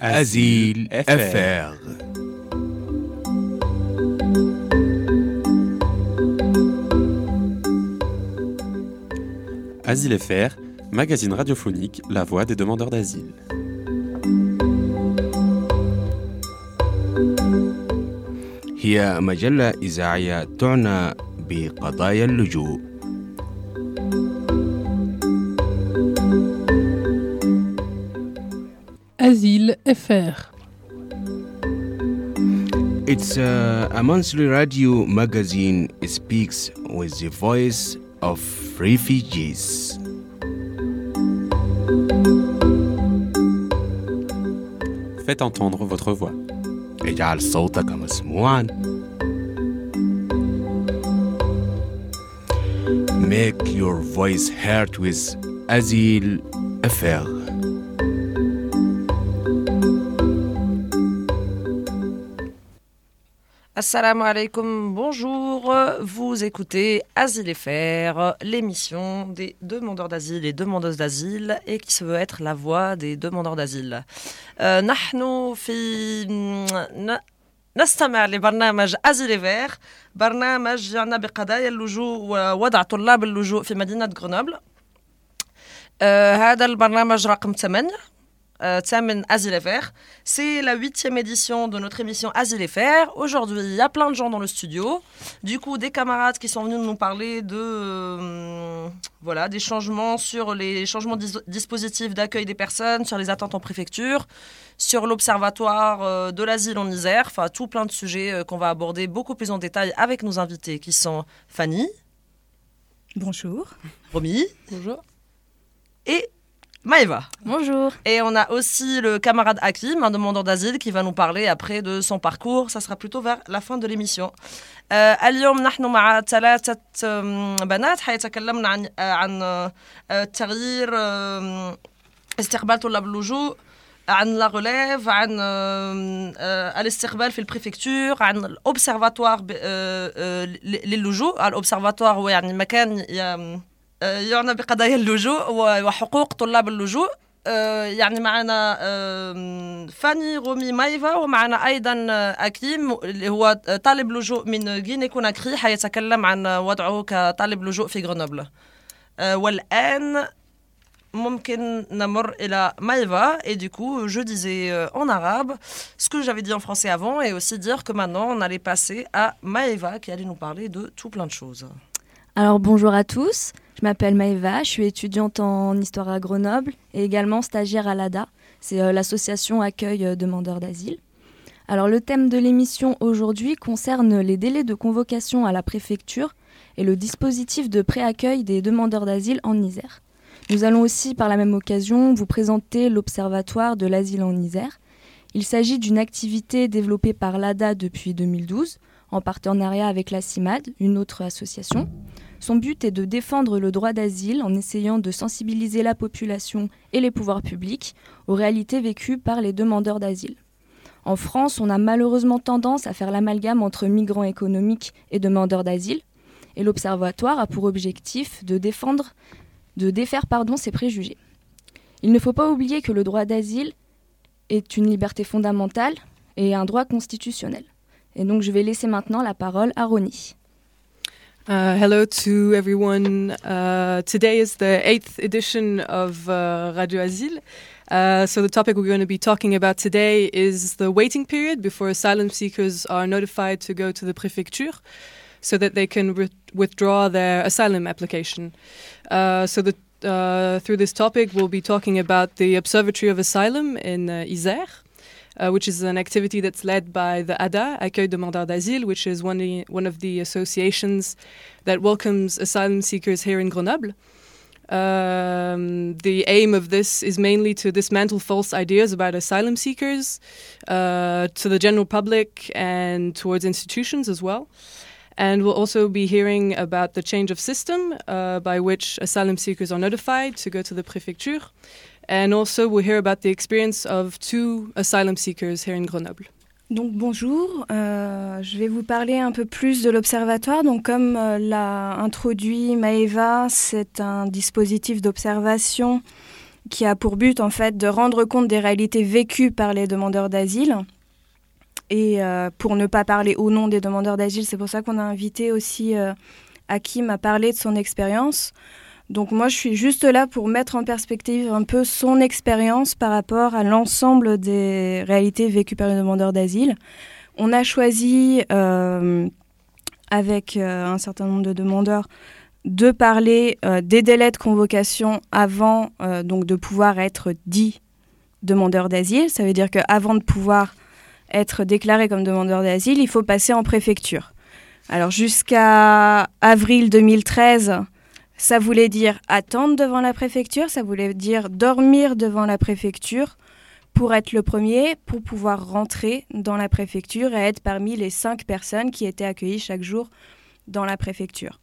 Asile FR. Asile FR, magazine radiophonique, la voix des demandeurs d'asile. هي مجلة إذاعية تعنى بقضايا اللجوء. Asile FR. It's a monthly radio magazine. It speaks with the voice of refugees. Faites entendre votre voix. اجعل صوتك مسموعا. Make your voice heard with Asile FR. Assalamu alaikum, bonjour, vous écoutez Asile FR, l'émission des demandeurs d'asile et demandeuses d'asile et qui se veut être la voix des demandeurs d'asile. نحن في نستمع لبرنامج أزيل فير، برنامج يعنى بقضايا اللجوء ووضع طلاب اللجوء في مدينة غرنوبل. هذا البرنامج رقم 8. Tsamen Asile FR. C'est la 8e édition de notre émission Asile FR. Aujourd'hui, il y a plein de gens dans le studio. Du coup, des camarades qui sont venus nous parler de des changements sur les changements dispositifs d'accueil des personnes, sur les attentes en préfecture, sur l'observatoire de l'asile en Isère. Enfin, tout plein de sujets qu'on va aborder beaucoup plus en détail avec nos invités qui sont Fanny. Bonjour. Romy. Bonjour. Et Maëva. Bonjour. Et on a aussi le camarade Hakim, un demandeur d'asile, qui va nous parler après de son parcours. Ça sera plutôt vers la fin de l'émission. اليوم نحن مع 3 بنات حيتكلمن عن تغيير استقبال طلاب اللجوء، عن لا ريليف، عن الاستقبال في البريفكتور، عن الأوبسرفاتوار للجوء. الأوبسرفاتوار هو يعني مكان يعنى بقضايا اللجوء وحقوق طلاب اللجوء. يعني معنا فاني، رومي، مايفا، ومعنا أيضا أكيم اللي هو طالب لجوء من غيني كوناكري، حيتكلم عن وضعه كطالب لجوء في غرنوبل. والآن ممكن نمر إلى مايفا. Et du coup, je disais en arabe ce que j'avais dit en français avant et aussi dire que maintenant on allait passer à Maëva qui allait nous parler de tout plein de choses. Alors bonjour à tous, je m'appelle Maëva, je suis étudiante en histoire à Grenoble et également stagiaire à l'ADA, c'est l'association accueil demandeurs d'asile. Alors le thème de l'émission aujourd'hui concerne les délais de convocation à la préfecture et le dispositif de pré-accueil des demandeurs d'asile en Isère. Nous allons aussi par la même occasion vous présenter l'Observatoire de l'asile en Isère. Il s'agit d'une activité développée par l'ADA depuis 2012 en partenariat avec la CIMAD, une autre association. Son but est de défendre le droit d'asile en essayant de sensibiliser la population et les pouvoirs publics aux réalités vécues par les demandeurs d'asile. En France, on a malheureusement tendance à faire l'amalgame entre migrants économiques et demandeurs d'asile, et l'Observatoire a pour objectif de défaire ces préjugés. Il ne faut pas oublier que le droit d'asile est une liberté fondamentale et un droit constitutionnel. Et donc je vais laisser maintenant la parole à Ronnie. Hello to everyone. Today is the 8th edition of Radio Asile. So the topic we're going to be talking about today is the waiting period before asylum seekers are notified to go to the préfecture so that they can withdraw their asylum application. Through this topic we'll be talking about the Observatory of Asylum in Isère, which is an activity that's led by the ADA, Accueil Demandeurs d'Asile, which is one of the associations that welcomes asylum seekers here in Grenoble. The aim of this is mainly to dismantle false ideas about asylum seekers to the general public and towards institutions as well. And we'll also be hearing about the change of system by which asylum seekers are notified to go to the préfecture. And also, we'll hear about the experience of 2 asylum seekers here in Grenoble. Donc bonjour, je vais vous parler un peu plus de l'Observatoire. Donc comme l'a introduit Maëva, c'est un dispositif d'observation qui a pour but en fait de rendre compte des réalités vécues par les demandeurs d'asile. Et pour ne pas parler au nom des demandeurs d'asile, c'est pour ça qu'on a invité aussi Hakim à parler de son expérience. Donc moi, je suis juste là pour mettre en perspective un peu son expérience par rapport à l'ensemble des réalités vécues par les demandeurs d'asile. On a choisi, avec un certain nombre de demandeurs, de parler des délais de convocation avant donc de pouvoir être dit demandeur d'asile. Ça veut dire qu'avant de pouvoir être déclaré comme demandeur d'asile, il faut passer en préfecture. Alors jusqu'à avril 2013, ça voulait dire attendre devant la préfecture, ça voulait dire dormir devant la préfecture pour être le premier, pour pouvoir rentrer dans la préfecture et être parmi les 5 personnes qui étaient accueillies chaque jour dans la préfecture.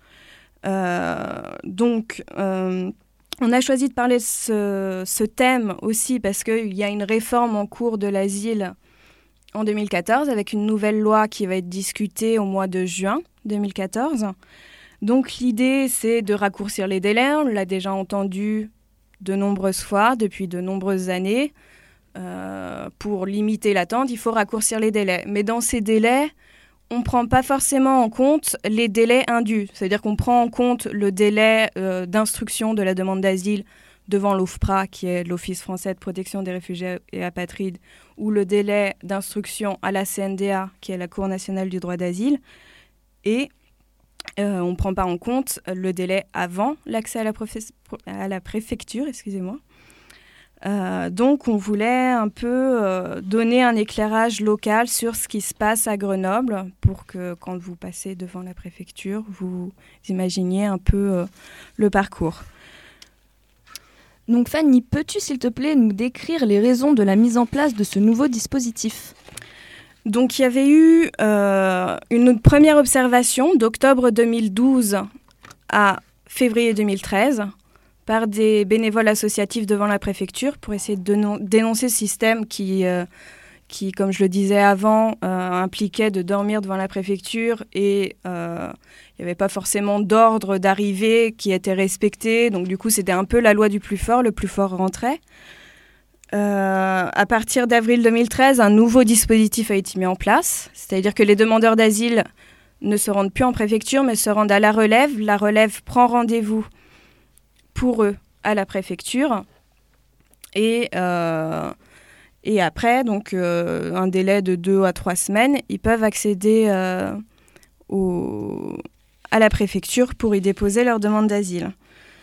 Donc, on a choisi de parler de ce thème aussi parce qu'il y a une réforme en cours de l'asile en 2014 avec une nouvelle loi qui va être discutée au mois de juin 2014. Donc l'idée, c'est de raccourcir les délais. On l'a déjà entendu de nombreuses fois depuis de nombreuses années. Pour limiter l'attente, il faut raccourcir les délais. Mais dans ces délais, on ne prend pas forcément en compte les délais indus. C'est-à-dire qu'on prend en compte le délai d'instruction de la demande d'asile devant l'OFPRA, qui est l'Office français de protection des réfugiés et apatrides, ou le délai d'instruction à la CNDA, qui est la Cour nationale du droit d'asile. Et on ne prend pas en compte le délai avant l'accès à la préfecture, excusez-moi. Donc on voulait un peu donner un éclairage local sur ce qui se passe à Grenoble pour que quand vous passez devant la préfecture, vous imaginiez un peu le parcours. Donc Fanny, peux-tu s'il te plaît nous décrire les raisons de la mise en place de ce nouveau dispositif ? Donc il y avait eu une première observation d'octobre 2012 à février 2013 par des bénévoles associatifs devant la préfecture pour essayer de dénoncer ce système qui, comme je le disais avant, impliquait de dormir devant la préfecture et il n'y avait pas forcément d'ordre d'arrivée qui était respecté. Donc du coup, c'était un peu la loi du plus fort, le plus fort rentrait. À partir d'avril 2013, un nouveau dispositif a été mis en place, c'est-à-dire que les demandeurs d'asile ne se rendent plus en préfecture, mais se rendent à la relève. La relève prend rendez-vous pour eux à la préfecture et après, donc un délai de 2 à 3 semaines, ils peuvent accéder à la préfecture pour y déposer leur demande d'asile.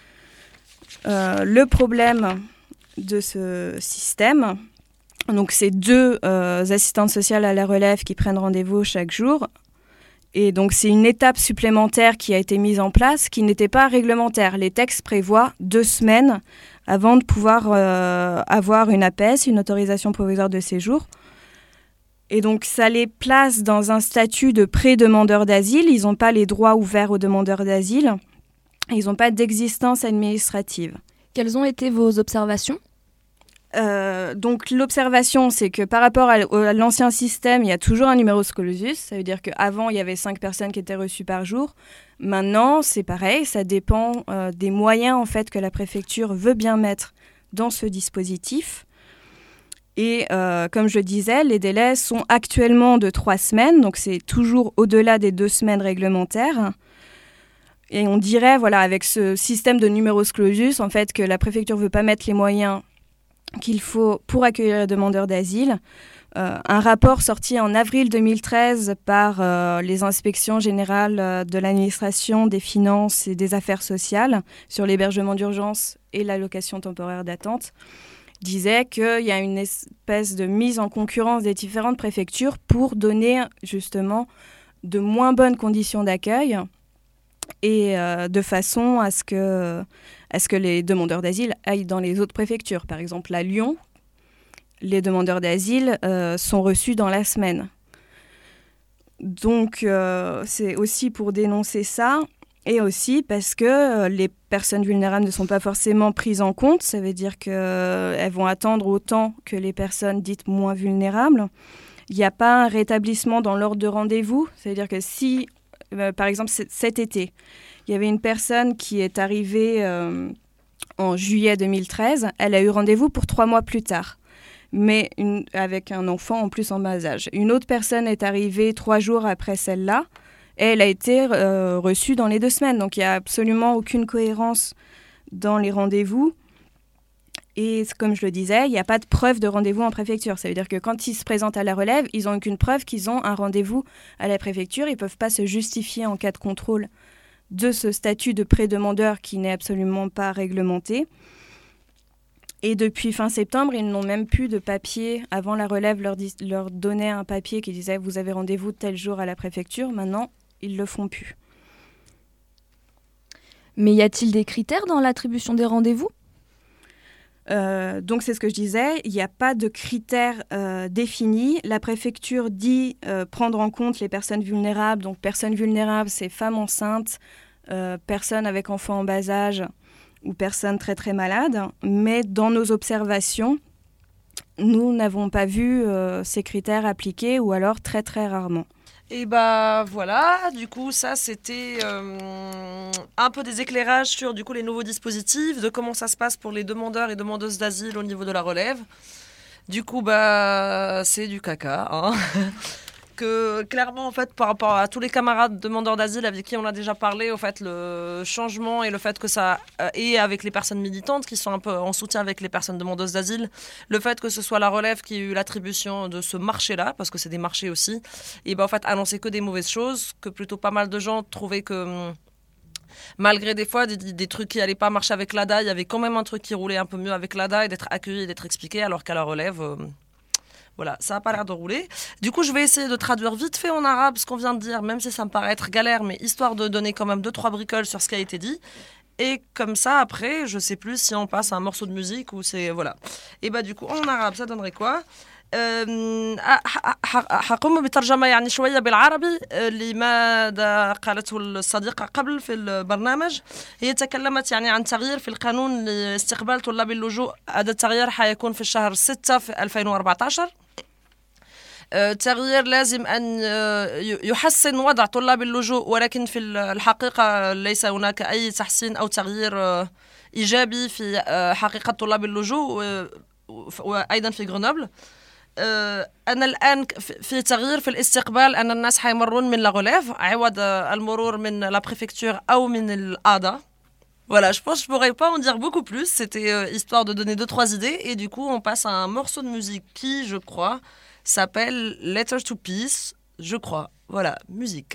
Le problème de ce système, donc c'est 2 assistantes sociales à la relève qui prennent rendez-vous chaque jour. Et donc, c'est une étape supplémentaire qui a été mise en place, qui n'était pas réglementaire. Les textes prévoient 2 semaines avant de pouvoir avoir une APS, une autorisation provisoire de séjour. Et donc, ça les place dans un statut de pré-demandeur d'asile. Ils n'ont pas les droits ouverts aux demandeurs d'asile. Ils n'ont pas d'existence administrative. Quelles ont été vos observations ? Donc l'observation, c'est que par rapport à l'ancien système, il y a toujours un numerus clausus. Ça veut dire qu'avant, il y avait 5 personnes qui étaient reçues par jour. Maintenant, c'est pareil, ça dépend des moyens en fait, que la préfecture veut bien mettre dans ce dispositif. Et comme je disais, les délais sont actuellement de 3 semaines, donc c'est toujours au-delà des 2 semaines réglementaires. Et on dirait, voilà, avec ce système de numerus clausus, en fait, que la préfecture ne veut pas mettre les moyens qu'il faut pour accueillir les demandeurs d'asile. Un rapport sorti en avril 2013 par les inspections générales de l'administration des finances et des affaires sociales sur l'hébergement d'urgence et l'allocation temporaire d'attente disait qu'il y a une espèce de mise en concurrence des différentes préfectures pour donner justement de moins bonnes conditions d'accueil et de façon à ce que les demandeurs d'asile aillent dans les autres préfectures. Par exemple, à Lyon, les demandeurs d'asile sont reçus dans la semaine. Donc, c'est aussi pour dénoncer ça, et aussi parce que les personnes vulnérables ne sont pas forcément prises en compte. Ça veut dire qu'elles vont attendre autant que les personnes dites moins vulnérables. Il n'y a pas un rétablissement dans l'ordre de rendez-vous. C'est-à-dire que si, par exemple, cet été, il y avait une personne qui est arrivée en juillet 2013, elle a eu rendez-vous pour 3 mois plus tard, mais avec un enfant en plus en bas âge. Une autre personne est arrivée 3 jours après celle-là, et elle a été reçue dans les 2 semaines. Donc il n'y a absolument aucune cohérence dans les rendez-vous. Et comme je le disais, il n'y a pas de preuve de rendez-vous en préfecture. Ça veut dire que quand ils se présentent à la relève, ils n'ont aucune preuve qu'ils ont un rendez-vous à la préfecture. Ils ne peuvent pas se justifier en cas de contrôle de ce statut de pré-demandeur qui n'est absolument pas réglementé. Et depuis fin septembre, ils n'ont même plus de papier. Avant, la relève leur donnait un papier qui disait « Vous avez rendez-vous tel jour à la préfecture ». Maintenant, ils ne le font plus. Mais y a-t-il des critères dans l'attribution des rendez-vous ? Donc c'est ce que je disais, il n'y a pas de critères définis. La préfecture dit prendre en compte les personnes vulnérables. Donc personnes vulnérables, c'est femmes enceintes, personnes avec enfants en bas âge ou personnes très très malades. Mais dans nos observations, nous n'avons pas vu ces critères appliqués ou alors très très rarement. Et voilà, du coup ça c'était un peu des éclairages sur du coup les nouveaux dispositifs, de comment ça se passe pour les demandeurs et demandeuses d'asile au niveau de la relève. Du coup c'est du caca, hein. Que clairement en fait par rapport à tous les camarades demandeurs d'asile avec qui on a déjà parlé, au fait le changement et le fait que ça et avec les personnes militantes qui sont un peu en soutien avec les personnes demandeuses d'asile, le fait que ce soit la relève qui ait eu l'attribution de ce marché-là, parce que c'est des marchés aussi, et en fait annoncer que des mauvaises choses, que plutôt pas mal de gens trouvaient que malgré des fois des trucs qui n'allaient pas marcher avec l'ADA, il y avait quand même un truc qui roulait un peu mieux avec l'ADA et d'être accueilli et d'être expliqué, alors qu'à la relève voilà, ça n'a pas l'air de rouler. Du coup, je vais essayer de traduire vite fait en arabe ce qu'on vient de dire, même si ça me paraît être galère, mais histoire de donner quand même 2-3 bricoles sur ce qui a été dit. Et comme ça, après, je sais plus si on passe à un morceau de musique ou c'est... Voilà. Et du coup, en arabe, ça donnerait quoi حقوم بترجمة يعني شوية بالعربي لماذا قالته الصديقة قبل في البرنامج. هي تكلمت يعني عن تغيير في القانون لاستقبال طلاب اللجوء. هذا التغيير حيكون في الشهر 6 في 2014. تغيير لازم أن يحسن وضع طلاب اللجوء، ولكن في الحقيقة ليس هناك أي تحسين أو تغيير إيجابي في حقيقة طلاب اللجوء وأيضا في غرنوبل. أنا الآن في تغيير في الاستقبال، أن الناس حيمرون من لاغوليف عوض المرور من لا بريفكتور أو من الآدا. Voilà, je pense que je pourrais pas en dire beaucoup plus. C'était histoire de donner 2-3 idées. Et du coup, on passe à un morceau de musique qui, je crois, s'appelle Letters to Peace. Je crois. Voilà, musique.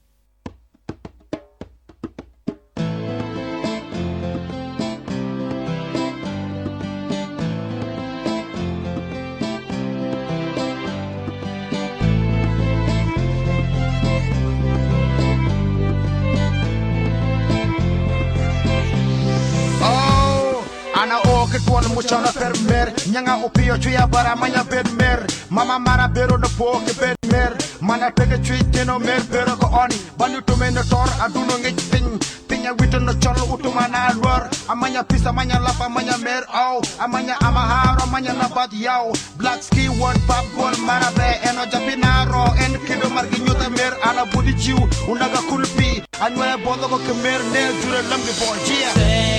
Ana o ke tuan muchana permer nyanga opio chuya bara manya bedmer mama mara bero no po ke bedmer mana tege chui teno mer bero ko oni bandu to men tor aduno ngi pinya wito no cholo utuma na lor amanya pisa manya lapa manya mer au amanya amaharo amanya nabat yao black ski one pop gol mara be eno japinaro en kido margi nyuta mer ana budi chiu unaga kulpi anwe bodo ko mer ne jure lambi bonjia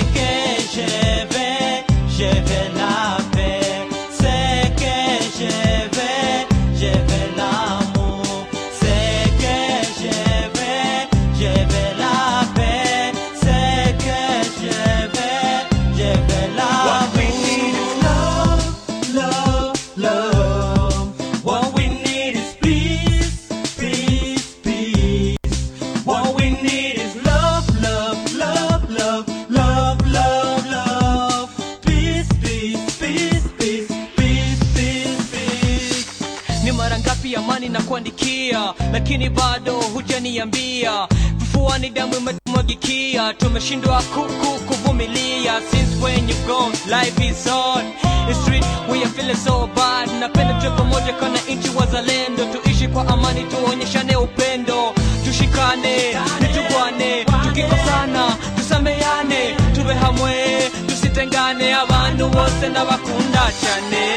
je vais la paix, c'est que je vais l'amour, c'est que je vais la paix, c'est que je vais l'amour. What we need is love, love, love. What we need is peace, peace, peace. What we need is love, love, love, love, love, love, love. Amani na kuandikia, lakini bado hujaniambia. Vifuani damu imetumwagikia, tumeshindwa kuvumilia. Since when you gone, life is hard. It's street, we are feeling so bad. Napenda tuwe pamoja kana inchi wazalendo. Tuishi kwa amani, tuonyeshane upendo. Tushikane, nitugwane, tukikosana, tusameane. Tuwe hamwe, tusitengane. Abantu bose n'abakunda cyane.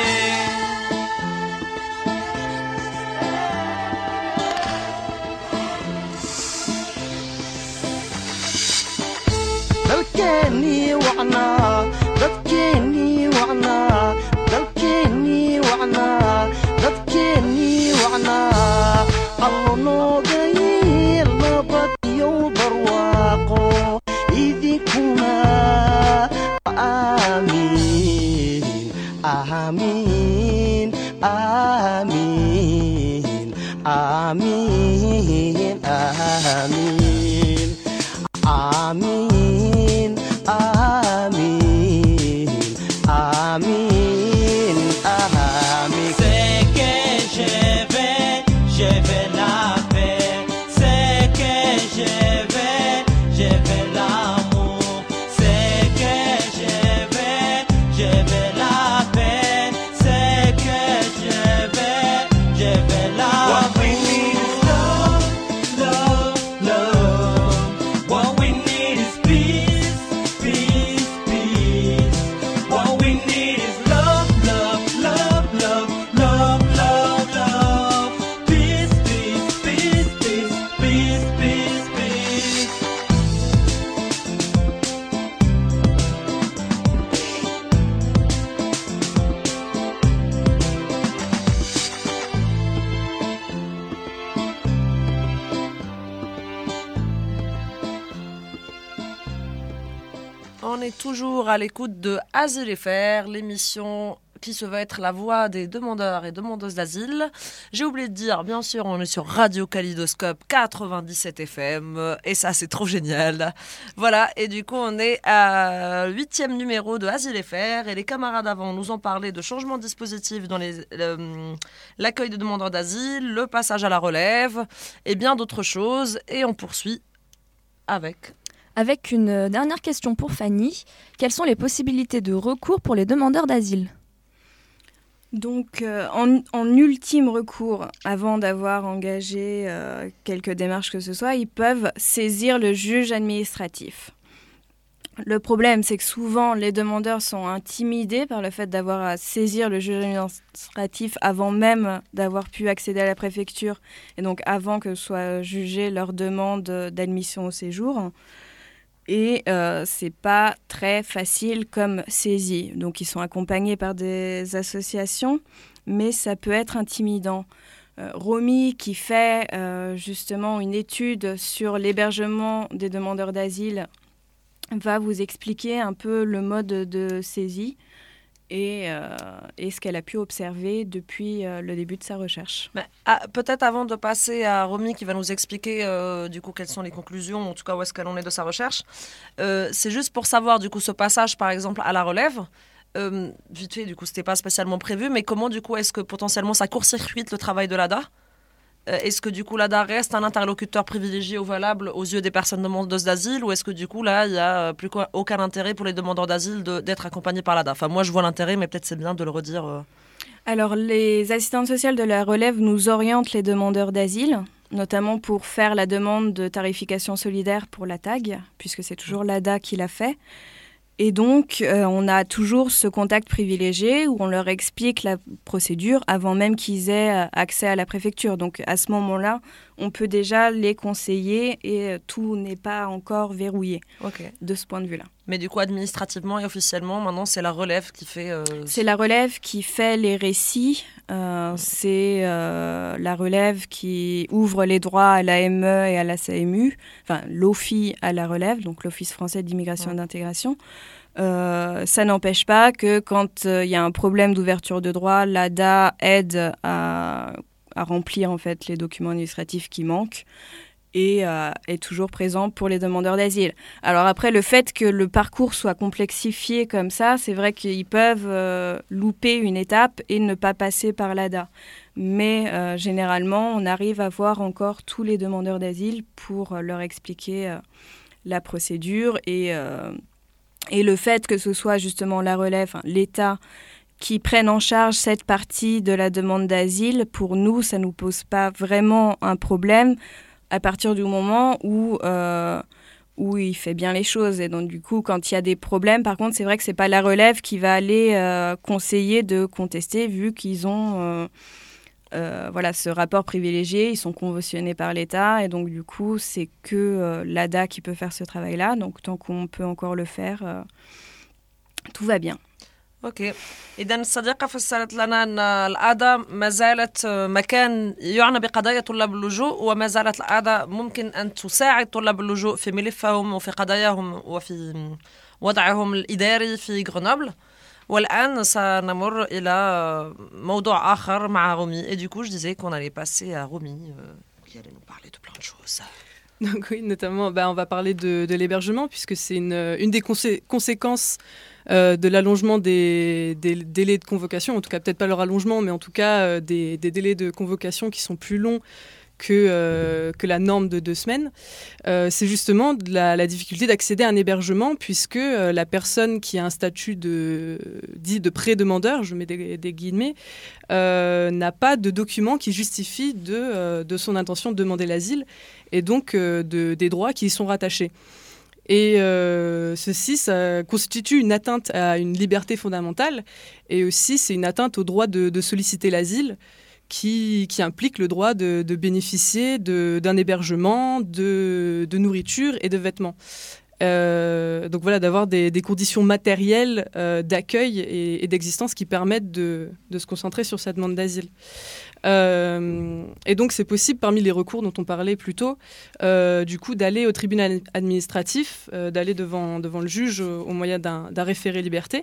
dalkeeni wacnaa dadkeennii wacnaa dalkeennii wacnaa dadkeennii wacnaa allo nooga yeel nabad iyo barwaaqo idinkuna aamiin aamiin aamiin aamiin aamiin aamiin aamiin aamiin aamiin. C'est que je vais la paix. C'est que je vais l'amour. C'est que je vais la paix. C'est que je vais l'amour. What we need is love, love, love. What we need is peace, peace, peace. What we need is love, love, love, love, love, love, love. Peace, peace, peace, peace, peace, peace, peace. On est toujours à l'écoute de Asile FR, l'émission qui se veut être la voix des demandeurs et demandeuses d'asile. J'ai oublié de dire, bien sûr, on est sur Radio Kaléidoscope 97 FM, et ça, c'est trop génial. Voilà, et du coup, on est à 8e numéro de Asile FR, et les camarades avant nous ont parlé de changements de dispositifs dans l'accueil de demandeurs d'asile, le passage à la relève, et bien d'autres choses, et on poursuit avec... Avec une dernière question pour Fanny. Quelles sont les possibilités de recours pour les demandeurs d'asile ? Donc, en ultime recours, avant d'avoir engagé quelques démarches que ce soit, ils peuvent saisir le juge administratif. Le problème, c'est que souvent, les demandeurs sont intimidés par le fait d'avoir à saisir le juge administratif avant même d'avoir pu accéder à la préfecture, et donc avant que soit jugée leur demande d'admission au séjour. Et c'est pas très facile comme saisie. Donc ils sont accompagnés par des associations, mais ça peut être intimidant. Romy, qui fait justement une étude sur l'hébergement des demandeurs d'asile, va vous expliquer un peu le mode de saisie et ce qu'elle a pu observer depuis le début de sa recherche. Mais, peut-être avant de passer à Romy qui va nous expliquer du coup quelles sont les conclusions, en tout cas où est-ce qu'elle en est de sa recherche, c'est juste pour savoir du coup ce passage par exemple à la relève, vite fait du coup c'était pas spécialement prévu, mais comment du coup est-ce que potentiellement ça court-circuite le travail de l'ADA ? Est-ce que du coup l'ADA reste un interlocuteur privilégié ou valable aux yeux des personnes demandeuses d'asile, ou est-ce que du coup là il n'y a plus aucun intérêt pour les demandeurs d'asile d'être accompagnés par l'ADA ? Enfin moi je vois l'intérêt, mais peut-être c'est bien de le redire. Alors les assistantes sociales de la relève nous orientent les demandeurs d'asile, notamment pour faire la demande de tarification solidaire pour la TAG, puisque c'est toujours l'ADA qui l'a fait. Et donc, on a toujours ce contact privilégié où on leur explique la procédure avant même qu'ils aient accès à la préfecture. Donc, à ce moment-là, on peut déjà les conseiller et tout n'est pas encore verrouillé de ce point de vue-là. Mais du coup, administrativement et officiellement, maintenant, c'est la relève qui fait... C'est la relève qui fait les récits. C'est la relève qui ouvre les droits à l'AME et à la CMU, enfin l'OFI à la relève, donc l'Office français d'immigration et d'intégration. Ça n'empêche pas que quand il y a un problème d'ouverture de droit, l'ADA aide à remplir en fait les documents administratifs qui manquent et est toujours présent pour les demandeurs d'asile. Alors après, le fait que le parcours soit complexifié comme ça, c'est vrai qu'ils peuvent louper une étape et ne pas passer par l'ADA. Mais généralement, on arrive à voir encore tous les demandeurs d'asile pour leur expliquer la procédure et le fait que ce soit justement la relève, l'État, qui prenne en charge cette partie de la demande d'asile, pour nous, ça ne nous pose pas vraiment un problème à partir du moment où il fait bien les choses. Et donc, du coup, quand il y a des problèmes, par contre, c'est vrai que ce n'est pas la relève qui va aller conseiller de contester, vu qu'ils ont ce rapport privilégié, ils sont conventionnés par l'État. Et donc, du coup, c'est que l'ADA qui peut faire ce travail-là. Donc, tant qu'on peut encore le faire, tout va bien. اوكي، اذا الصديقه فسرت لنا ان العاده ما زالت مكان يعنى بقضايا طلاب اللجوء، وما زالت العاده ممكن ان تساعد طلاب اللجوء في ملفهم وفي قضاياهم وفي وضعهم الاداري في غرنوبل. والان سنمر الى موضوع اخر مع رومي. Et du coup, je disais qu'on allait passer à Romy qui allait nous parler de plein de choses. Donc oui, notamment, on va parler de l'hébergement, puisque c'est une des conséquences de l'allongement des délais de convocation, en tout cas peut-être pas leur allongement, mais en tout cas des délais de convocation qui sont plus longs que la norme de 2 semaines. C'est justement la difficulté d'accéder à un hébergement, puisque la personne qui a un statut dit de pré-demandeur, je mets des guillemets, n'a pas de document qui justifie de son intention de demander l'asile, et donc des droits qui y sont rattachés. Et ceci, ça constitue une atteinte à une liberté fondamentale, et aussi c'est une atteinte au droit de solliciter l'asile, qui implique le droit de bénéficier d'un hébergement, de nourriture et de vêtements. Donc voilà, d'avoir des conditions matérielles d'accueil et d'existence qui permettent de se concentrer sur sa demande d'asile. Et donc c'est possible, parmi les recours dont on parlait plus tôt, du coup d'aller au tribunal administratif, d'aller devant le juge au moyen d'un référé liberté,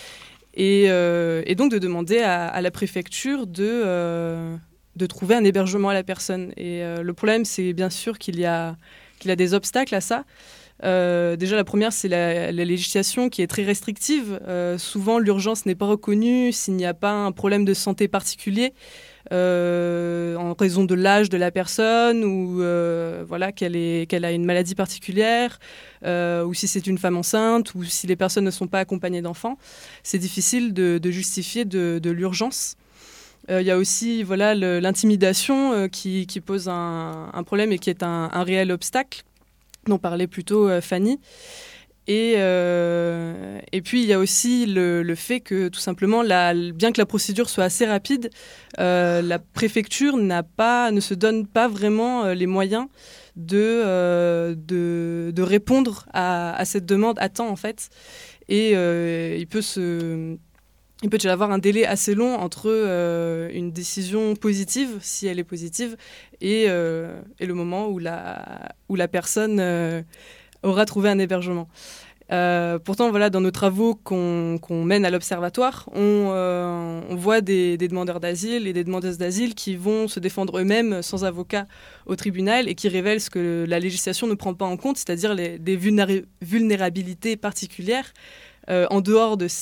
et donc de demander à la préfecture de trouver un hébergement à la personne. Et le problème, c'est bien sûr qu'il y a des obstacles à ça. Déjà, la première, c'est la législation qui est très restrictive. Souvent, l'urgence n'est pas reconnue s'il n'y a pas un problème de santé particulier, en raison de l'âge de la personne, ou voilà, qu'elle a une maladie particulière, ou si c'est une femme enceinte, ou si les personnes ne sont pas accompagnées d'enfants. C'est difficile de justifier de l'urgence. Il y a aussi voilà, l'intimidation qui pose un problème et qui est un réel obstacle, dont parlait plutôt Fanny. Et puis il y a aussi le fait que tout simplement, bien que la procédure soit assez rapide, la préfecture ne se donne pas vraiment les moyens de répondre à cette demande à temps en fait. Et il peut y avoir un délai assez long entre une décision positive, si elle est positive, et le moment où la personne aura trouvé un hébergement. Pourtant, voilà, dans nos travaux qu'on mène à l'Observatoire, on voit des demandeurs d'asile et des demandeuses d'asile qui vont se défendre eux-mêmes sans avocat au tribunal et qui révèlent ce que la législation ne prend pas en compte, c'est-à-dire des vulnérabilités particulières en dehors de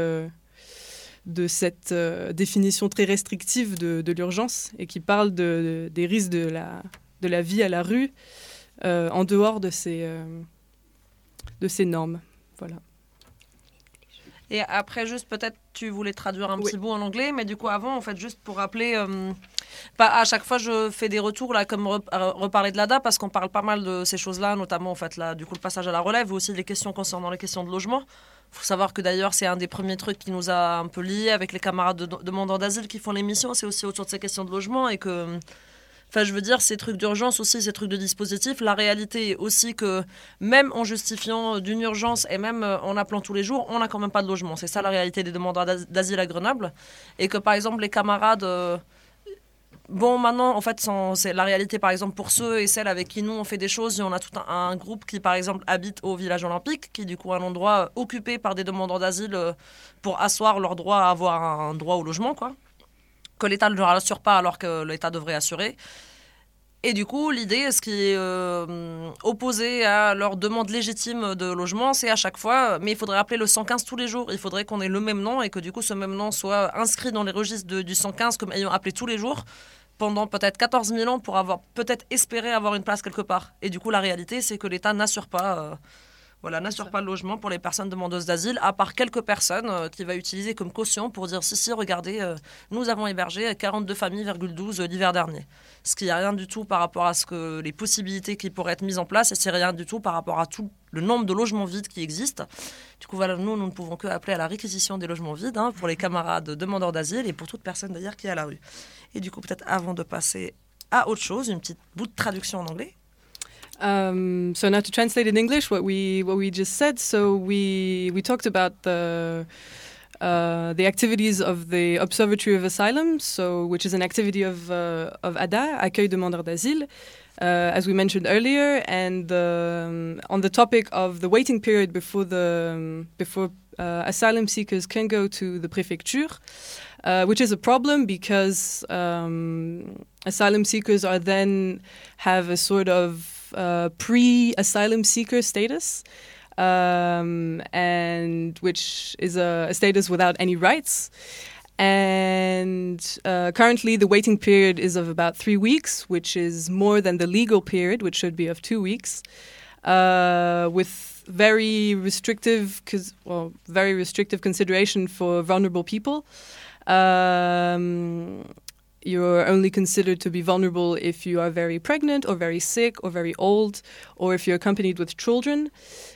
cette définition très restrictive de l'urgence, et qui parle des risques de la vie à la rue en dehors de ces normes. Voilà. Et après, juste peut-être, tu voulais traduire un petit bout en anglais, mais du coup, avant, en fait, juste pour rappeler, à chaque fois, je fais des retours, là, comme reparler de l'ADA, parce qu'on parle pas mal de ces choses-là, notamment, en fait, là, du coup, le passage à la relève, ou aussi les questions concernant les questions de logement. Il faut savoir que d'ailleurs, c'est un des premiers trucs qui nous a un peu liés avec les camarades de demandeurs d'asile qui font l'émission, c'est aussi autour de ces questions de logement, et que... Enfin, je veux dire, ces trucs d'urgence aussi, ces trucs de dispositif, la réalité est aussi que même en justifiant d'une urgence et même en appelant tous les jours, on n'a quand même pas de logement. C'est ça la réalité des demandeurs d'asile à Grenoble. Et que par exemple, les camarades... Bon, maintenant, en fait, c'est la réalité, par exemple, pour ceux et celles avec qui nous, on fait des choses. On a tout un groupe qui, par exemple, habite au village olympique, qui est du coup un endroit occupé par des demandeurs d'asile pour asseoir leur droit à avoir un droit au logement, quoi. Que l'État ne leur assure pas alors que l'État devrait assurer. Et du coup, l'idée, ce qui est opposé à leur demande légitime de logement, c'est à chaque fois, mais il faudrait appeler le 115 tous les jours. Il faudrait qu'on ait le même nom et que du coup, ce même nom soit inscrit dans les registres du 115 comme ayant appelé tous les jours pendant peut-être 14 000 ans pour avoir peut-être espéré avoir une place quelque part. Et du coup, la réalité, c'est que l'État n'assure pas... n'assure pas le logement pour les personnes demandeuses d'asile, à part quelques personnes qui va utiliser comme caution pour dire si, regardez, nous avons hébergé 42 familles, 12 l'hiver dernier. Ce qui n'est rien du tout par rapport à les possibilités qui pourraient être mises en place, et c'est rien du tout par rapport à tout le nombre de logements vides qui existent. Du coup, voilà, nous ne pouvons que appeler à la réquisition des logements vides pour les camarades demandeurs d'asile et pour toute personne d'ailleurs qui est à la rue. Et du coup, peut-être avant de passer à autre chose, une petite bout de traduction en anglais. So now to translate in English what we just said. So we talked about the activities of the Observatory of Asylum, which is an activity of ADA, Accueil Demandeurs d'Asile, as we mentioned earlier, and on the topic of the waiting period before asylum seekers can go to the préfecture, which is a problem because asylum seekers are then have a sort of pre-asylum seeker status, and which is a status without any rights. And currently the waiting period is of about 3 weeks, which is more than the legal period, which should be of 2 weeks, with very restrictive consideration for vulnerable people. You're only considered to be vulnerable if you are very pregnant or very sick or very old, or if you're accompanied with children.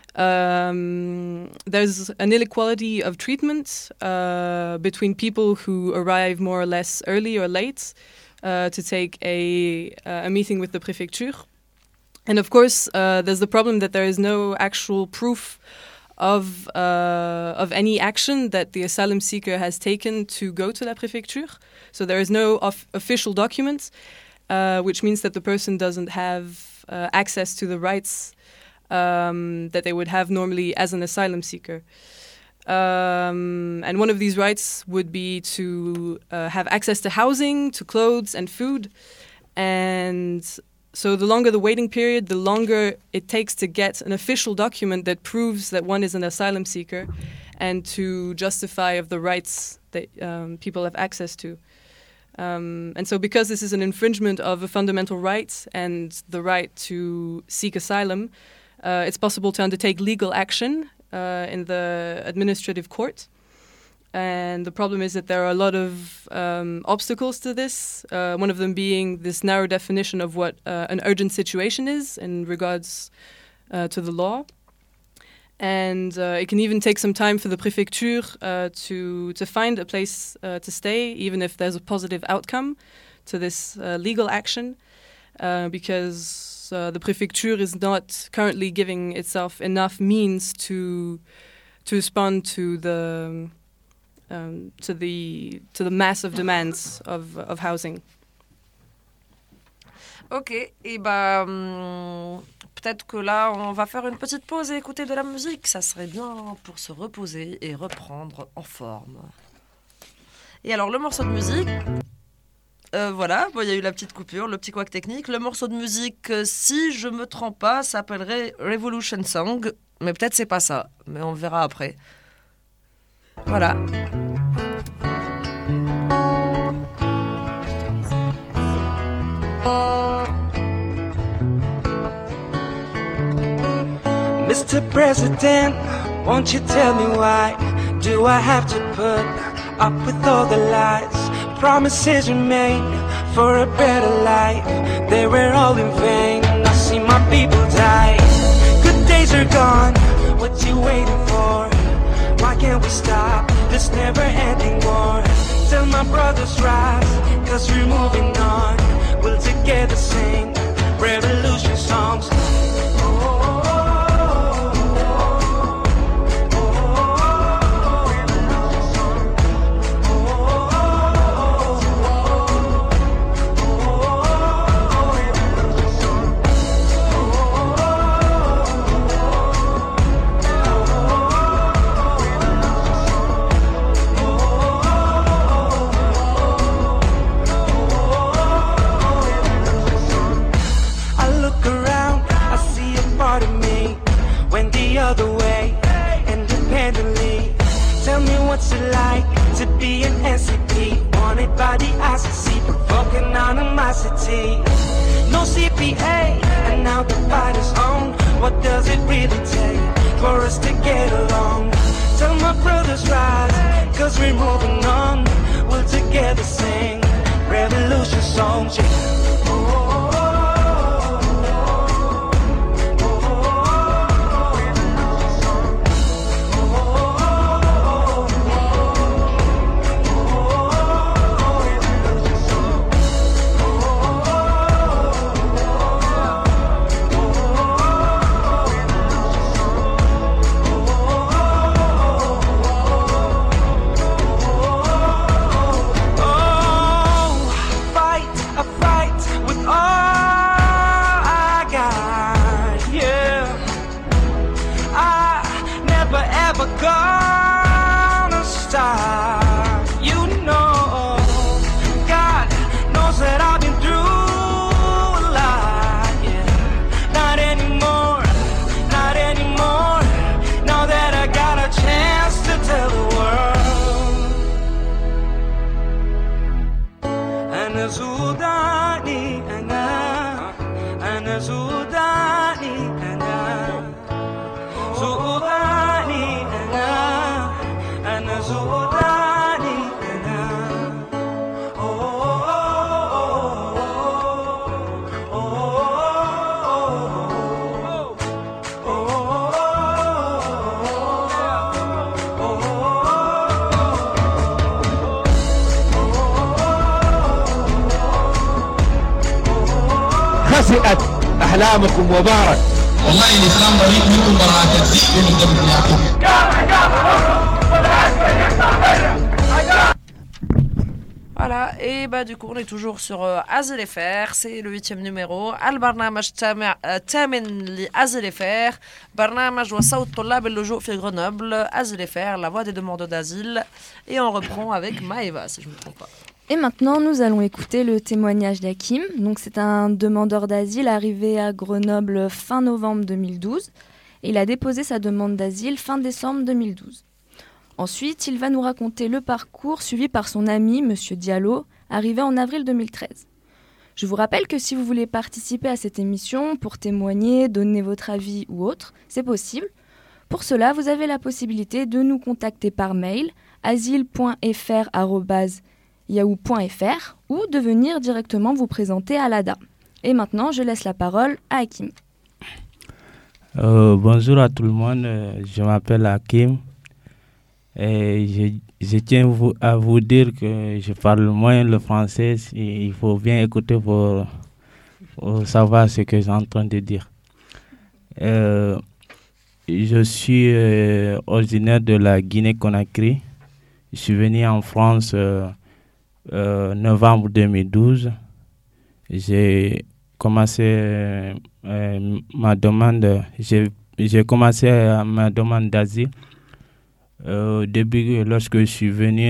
There's an inequality of treatment between people who arrive more or less early or late to take a meeting with the préfecture. And of course, there's the problem that there is no actual proof of any action that the asylum seeker has taken to go to la préfecture. So there is no official document, which means that the person doesn't have access to the rights that they would have normally as an asylum seeker. And one of these rights would be to have access to housing, to clothes and food. And so the longer the waiting period, the longer it takes to get an official document that proves that one is an asylum seeker and to justify of the rights that people have access to. And so because this is an infringement of a fundamental right and the right to seek asylum, it's possible to undertake legal action in the administrative court. And the problem is that there are a lot of obstacles to this, one of them being this narrow definition of what an urgent situation is in regards to the law. And it can even take some time for the préfecture to find a place to stay, even if there's a positive outcome to this legal action, because the préfecture is not currently giving itself enough means to respond to the mass of demands of housing. Ok, et peut-être que là, on va faire une petite pause et écouter de la musique. Ça serait bien pour se reposer et reprendre en forme. Et alors, le morceau de musique, voilà, il y a eu la petite coupure, le petit couac technique. Le morceau de musique, si je me trompe pas, s'appellerait Revolution Song. Mais peut-être c'est pas ça, mais on verra après. Voilà. Mr. President, won't you tell me why do I have to put up with all the lies? Promises you made for a better life, they were all in vain. I see my people die. Good days are gone, what you waiting for? Why can't we stop this never-ending war? Tell my brothers rise, cause we're moving on. We'll together sing revolution songs. What's it like to be an SCP? Wanted by the ICC, provoking animosity. No CPA, and now the fight is on. What does it really take for us to get along? Tell my brothers rise, cause we're moving on. We'll together sing revolution songs. تجزئت أحلامكم وبارك. والله الإسلام بريء منكم براءة الذئب من دم يعقوب. Voilà, et bah du coup on est toujours sur Azil FR, c'est le 8e numéro. البرنامج الثامن لأزل FR، برنامج وصوت طلاب اللجوء في Grenoble. Azil FR, la voix des demandeurs d'asile. Et on reprend avec Maëva, si je ne me trompe pas. Et maintenant, nous allons écouter le témoignage d'Hakim. Donc, c'est un demandeur d'asile arrivé à Grenoble fin novembre 2012. Il a déposé sa demande d'asile fin décembre 2012. Ensuite, il va nous raconter le parcours suivi par son ami, M. Diallo, arrivé en avril 2013. Je vous rappelle que si vous voulez participer à cette émission pour témoigner, donner votre avis ou autre, c'est possible. Pour cela, vous avez la possibilité de nous contacter par mail asile.fr@yahoo.fr ou de venir directement vous présenter à l'ADA. Et maintenant, je laisse la parole à Hakim. Bonjour à tout le monde, je m'appelle Hakim et je tiens à vous dire que je parle moins le français. Il faut bien écouter pour savoir ce que j'ai en train de dire. Je suis originaire de la Guinée-Conakry. Je suis venu en France novembre 2012. J'ai commencé ma demande. J'ai commencé ma demande d'asile. Au début, lorsque je suis venu,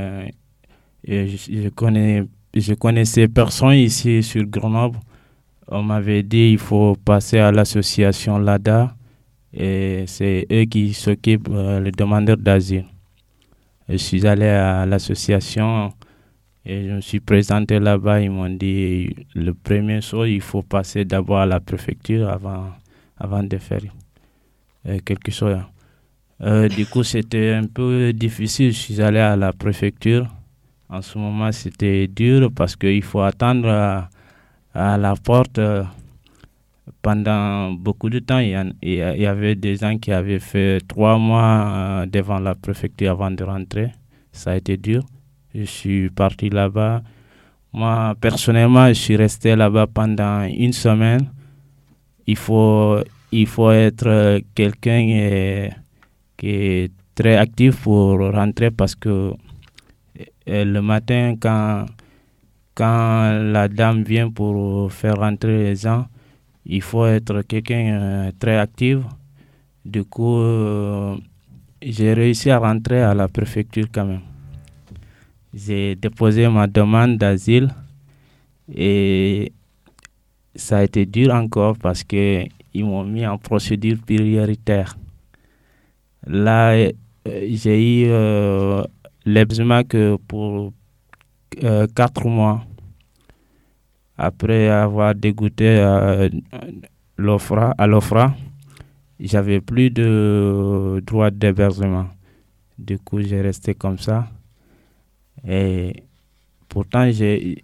je connaissais personne ici sur Grenoble. On m'avait dit il faut passer à l'association LADA et c'est eux qui s'occupent des demandeurs d'asile. Je suis allé à l'association et je me suis présenté là-bas. Ils m'ont dit le premier chose, il faut passer d'abord à la préfecture avant de faire quelque chose. Du coup, c'était un peu difficile. Je suis allé à la préfecture. En ce moment, c'était dur parce qu'il faut attendre à la porte pendant beaucoup de temps. Il y avait des gens qui avaient fait 3 mois devant la préfecture avant de rentrer. Ça a été dur. Je suis parti là-bas. Moi, personnellement, je suis resté là-bas pendant 1 semaine. Il faut être quelqu'un qui est très actif pour rentrer parce que le matin, quand la dame vient pour faire rentrer les gens, il faut être quelqu'un très actif. Du coup, j'ai réussi à rentrer à la préfecture quand même. J'ai déposé ma demande d'asile et ça a été dur encore parce qu'ils m'ont mis en procédure prioritaire. Là, j'ai eu l'eczéma que pour 4 mois. Après avoir dégoûté à l'OFRA, j'avais plus de droit d'hébergement. Du coup, j'ai resté comme ça. Et pourtant, j'avais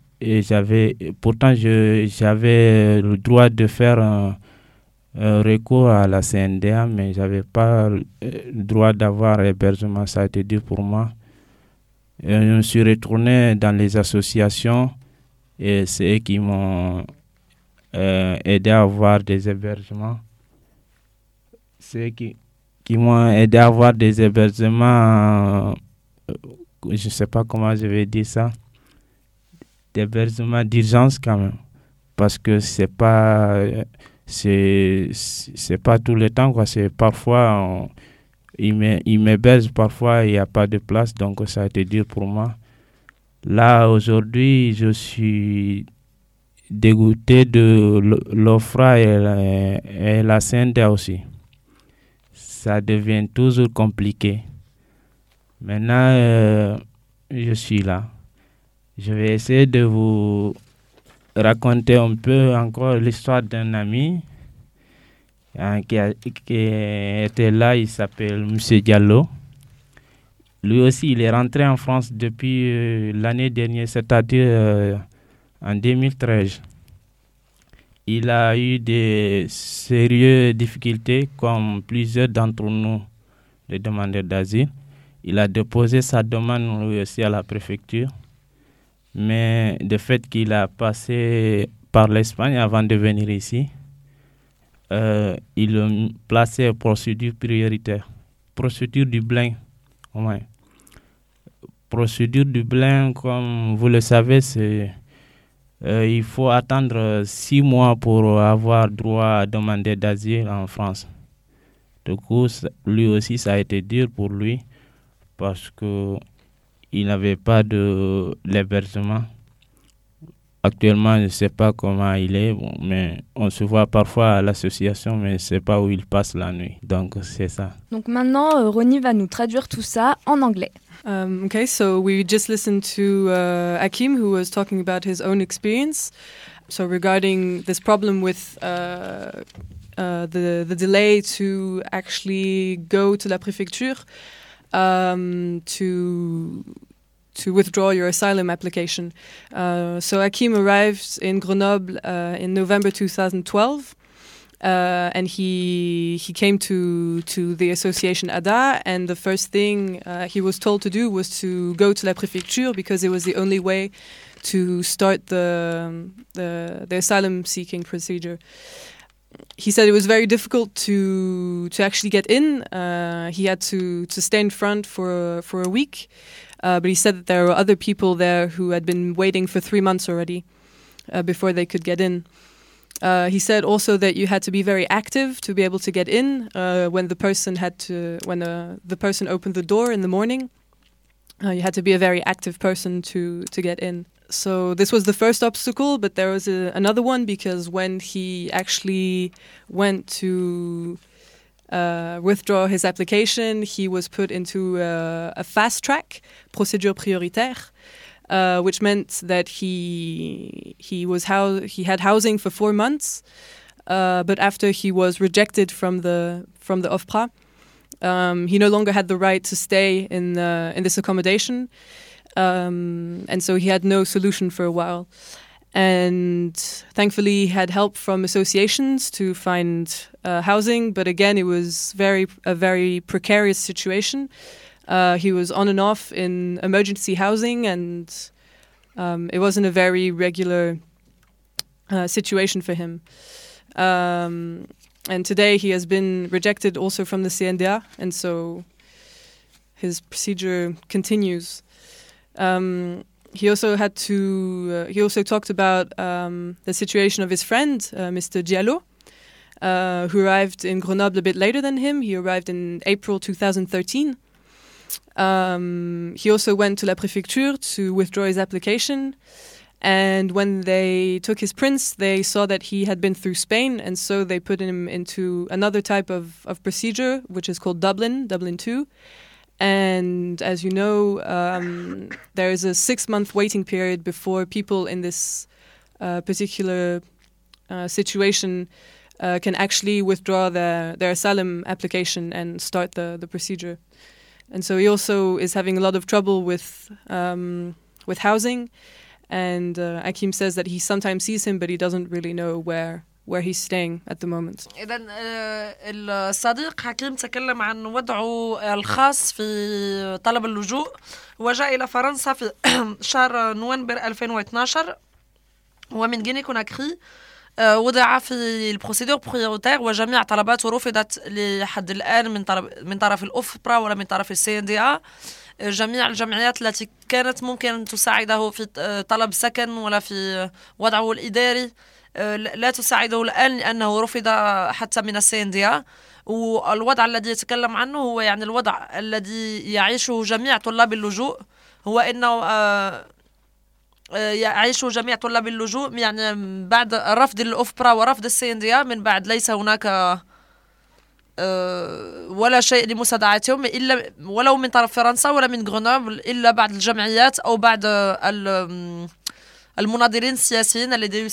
le droit de faire un recours à la CNDA, mais je n'avais pas le droit d'avoir hébergement. Ça a été dur pour moi. Et je me suis retourné dans les associations et c'est eux qui m'ont aidé à avoir des hébergements. C'est eux qui m'ont aidé à avoir des hébergements, je ne sais pas comment je vais dire ça, des hébergements d'urgence quand même, parce que c'est pas tout le temps, quoi. C'est parfois ils m'hébergent, parfois il n'y a pas de place, donc ça a été dur pour moi. Là aujourd'hui je suis dégoûté de l'OFRA et la CNDA aussi. Ça devient toujours compliqué. Maintenant je suis là. Je vais essayer de vous raconter un peu encore l'histoire d'un ami qui était là. Il s'appelle M. Diallo. Lui aussi, il est rentré en France depuis l'année dernière, c'est-à-dire en 2013. Il a eu des sérieuses difficultés, comme plusieurs d'entre nous, les demandeurs d'asile. Il a déposé sa demande lui aussi à la préfecture. Mais de fait qu'il a passé par l'Espagne avant de venir ici. Ils ont placé procédure prioritaire. Procédure Dublin. Ouais. Procédure Dublin, comme vous le savez, c'est il faut attendre 6 mois pour avoir droit à demander d'asile en France. Du coup, lui aussi, ça a été dur pour lui parce qu'il n'avait pas d'hébergement. Actuellement, je ne sais pas comment il est, mais on se voit parfois à l'association, mais je ne sais pas où il passe la nuit. Donc, c'est ça. Donc maintenant, Ronnie va nous traduire tout ça en anglais. Okay, so we just listened to Hakim, who was talking about his own experience. So regarding this problem with the delay to actually go to la préfecture to withdraw your asylum application. So Hakim arrived in Grenoble in November 2012. And he came to the association ADA, and the first thing he was told to do was to go to la préfecture because it was the only way to start the asylum seeking procedure. He said it was very difficult to actually get in. He had to stay in front for a week, but he said that there were other people there who had been waiting for 3 months already before they could get in. He said also that you had to be very active to be able to get in when the person the person opened the door in the morning. You had to be a very active person to get in. So this was the first obstacle, but there was another one because when he actually went to withdraw his application, he was put into a fast track, procédure prioritaire. Which meant that he had housing for 4 months, but after he was rejected from the OFPRA, he no longer had the right to stay in this accommodation, and so he had no solution for a while. And thankfully, he had help from associations to find housing, but again, it was a very precarious situation. He was on and off in emergency housing, and it wasn't a very regular situation for him. And today he has been rejected also from the CNDA, and so his procedure continues. He also talked about the situation of his friend, Mr. Diallo, who arrived in Grenoble a bit later than him. He arrived in April 2013. He also went to la préfecture to withdraw his application, and when they took his prints, they saw that he had been through Spain, and so they put him into another type of procedure, which is called Dublin 2. And as you know, there is a 6-month waiting period before people in this particular situation can actually withdraw their asylum application and start the procedure. And so he also is having a lot of trouble with housing. And Hakim says that he sometimes sees him, but he doesn't really know where he's staying at the moment. إذن الصديق حكيم تكلم عن وضعه الخاص في طلب اللجوء. وجاء إلى فرنسا في شهر نوفمبر 2012 ومن غيني كوناكري. وضع في البروسيدور بريوريتير وجميع طلباته رفضت لحد الآن من طرف الأوفبرا ولا من طرف الCNDA. جميع الجمعيات التي كانت ممكن تساعده في طلب سكن ولا في وضعه الإداري لا تساعده الآن لأنه رفض حتى من الCNDA. والوضع الذي يتكلم عنه هو يعني الوضع الذي يعيشه جميع طلاب اللجوء، هو إنه يعيش جميع طلاب اللجوء يعني بعد رفض الأوفبرا ورفض الCNDA من بعد ليس هناك ولا شيء لمساعدتهم إلا ولو من طرف فرنسا ولا من غرنوبل إلا بعض الجمعيات أو بعض المناضلين السياسيين الذين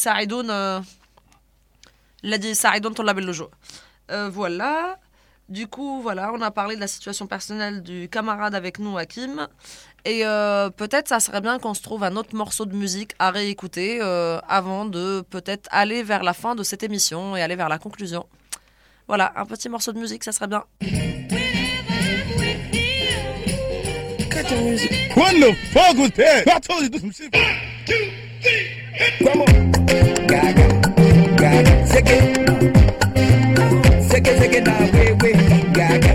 يساعدون طلاب اللجوء. Voilà. Du coup, voilà, on a parlé de la situation personnelle du camarade avec nous, Hakim. Et peut-être ça serait bien qu'on se trouve un autre morceau de musique à réécouter avant de peut-être aller vers la fin de cette émission et aller vers la conclusion. Voilà, un petit morceau de musique, ça serait bien. What the fuck was that? I told you to do some shit. 1, 2, 3, come on. Zeke na wewe gaga.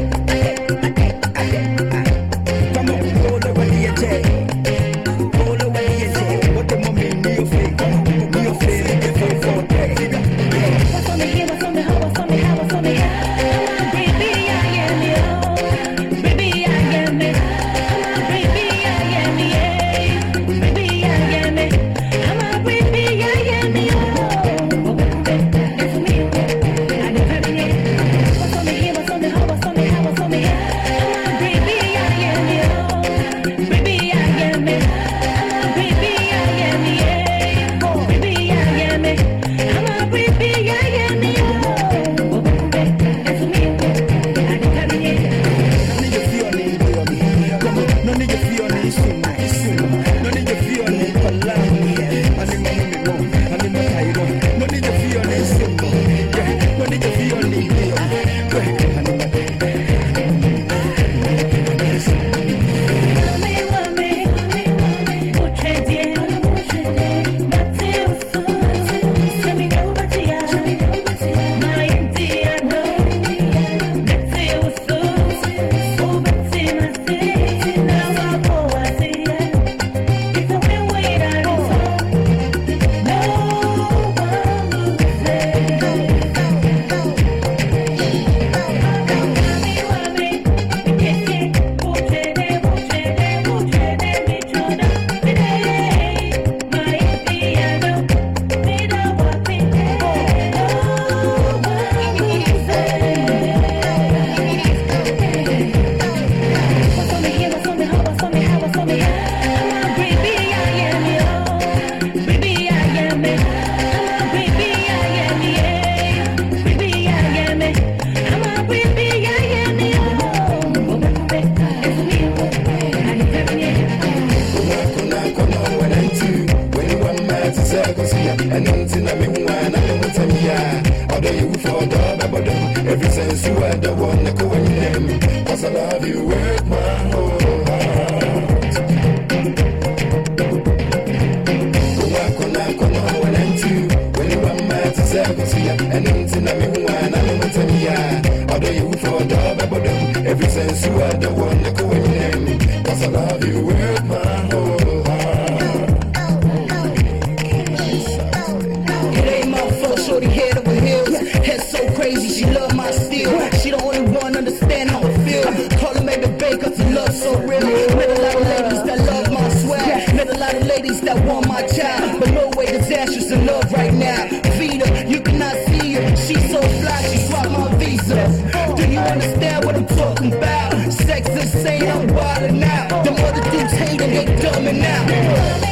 Come on, roll over the edge. Roll over the edge. What the mommy need your face? Need your face. If I fall back. What's on me here? What's on me? How? What's on me? How? What's on me? Baby, I am you. Baby, I am it. Baby, I am it. Baby, I am it. I'm a baby, I am you. It's me. I don't have it. What's on me here? What's on me? How? What's on me? How? What's on me? Baby, I am you. Baby, I am it. Baby, I am it. Baby, I am it. I'm a baby, I am you. It's me. I don't have it. No need to feel any baby. Come on, no need to feel any suma. No need to feel any palami. I need my money, I need my cairo. No need to feel any suma. No need to feel any baby. Every sense you had the one that go in them. Cause I love you with my whole heart. Kona, one and two. When you want my to say, I go see ya. And anything I mean, one, I know what's in ya. Although you for the bottom. Every sense you had the one that go in them. Cause I love you with my whole heart. It ain't my fault, shorty head over heels. Head so crazy, she love my steel. She the only one understand how I feel. Call her maybe babe, cause the love so real. Met a lot of ladies that love my swag. Met a lot of ladies that want my child. But no way disastrous in love right now. Vita, you cannot see her. She's so fly, she swapped my visa. Do you understand what I'm talking about? Sex insane, I'm wildin' out. Them other dudes hating, they dumbing out.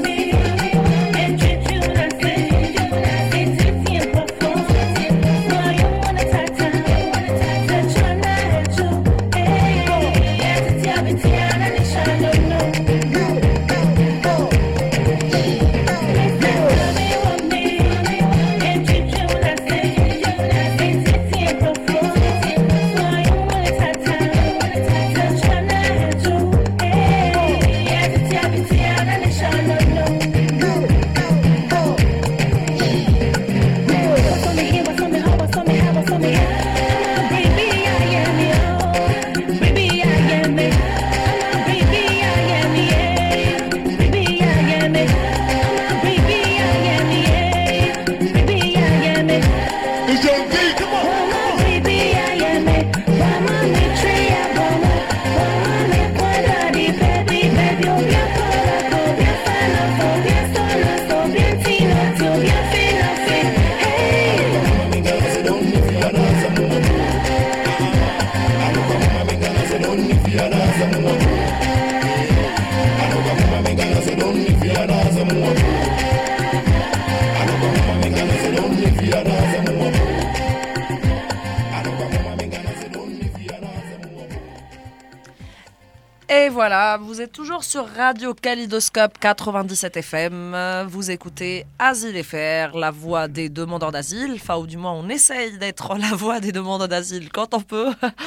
Et voilà, vous êtes toujours sur Radio Kaléidoscope 97 FM. Vous écoutez Asile FR, la voix des demandeurs d'asile. Enfin, ou du moins, on essaye d'être la voix des demandeurs d'asile quand on peut.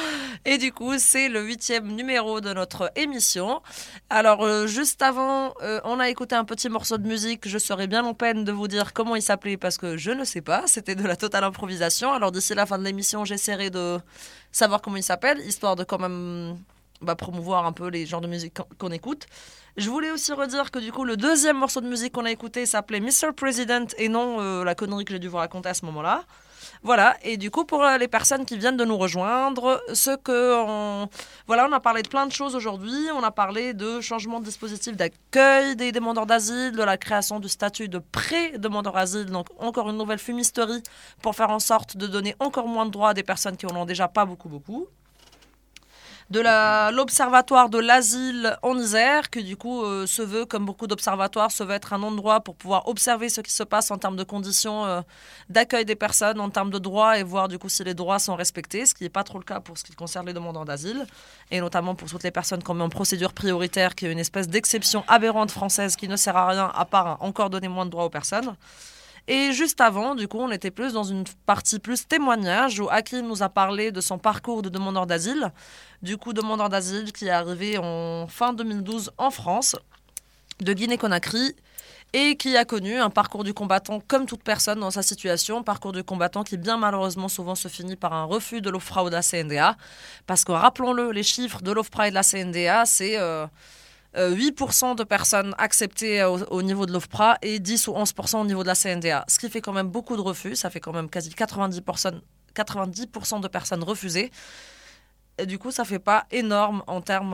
Et du coup, c'est le 8e numéro de notre émission. Alors, juste avant, on a écouté un petit morceau de musique. Je serais bien en peine de vous dire comment il s'appelait parce que je ne sais pas. C'était de la totale improvisation. Alors, d'ici la fin de l'émission, j'essaierai de savoir comment il s'appelle, histoire de quand même promouvoir un peu les genres de musique qu'on écoute. Je voulais aussi redire que du coup, le deuxième morceau de musique qu'on a écouté s'appelait Mr. President et non la connerie que j'ai dû vous raconter à ce moment-là. Voilà, et du coup, pour les personnes qui viennent de nous rejoindre, on a parlé de plein de choses aujourd'hui. On a parlé de changement de dispositif d'accueil des demandeurs d'asile, de la création du statut de pré-demandeur d'asile, donc encore une nouvelle fumisterie pour faire en sorte de donner encore moins de droits à des personnes qui en ont déjà pas beaucoup. De l'observatoire de l'asile en Isère, qui du coup se veut, comme beaucoup d'observatoires, se veut être un endroit pour pouvoir observer ce qui se passe en termes de conditions d'accueil des personnes, en termes de droits, et voir du coup si les droits sont respectés, ce qui n'est pas trop le cas pour ce qui concerne les demandeurs d'asile, et notamment pour toutes les personnes qu'on met en procédure prioritaire, qui est une espèce d'exception aberrante française qui ne sert à rien à part encore donner moins de droits aux personnes. Et juste avant, du coup, on était plus dans une partie plus témoignage où Hakim nous a parlé de son parcours de demandeur d'asile. Du coup, demandeur d'asile qui est arrivé en fin 2012 en France, de Guinée-Conakry, et qui a connu un parcours du combattant comme toute personne dans sa situation, parcours du combattant qui bien malheureusement souvent se finit par un refus de l'OFPRA ou de la CNDA. Parce que rappelons-le, les chiffres de l'OFPRA et de la CNDA, c'est 8% de personnes acceptées au niveau de l'OFPRA et 10 ou 11% au niveau de la CNDA. Ce qui fait quand même beaucoup de refus, ça fait quand même quasi 90% de personnes refusées. Et du coup, ça fait pas énorme en termes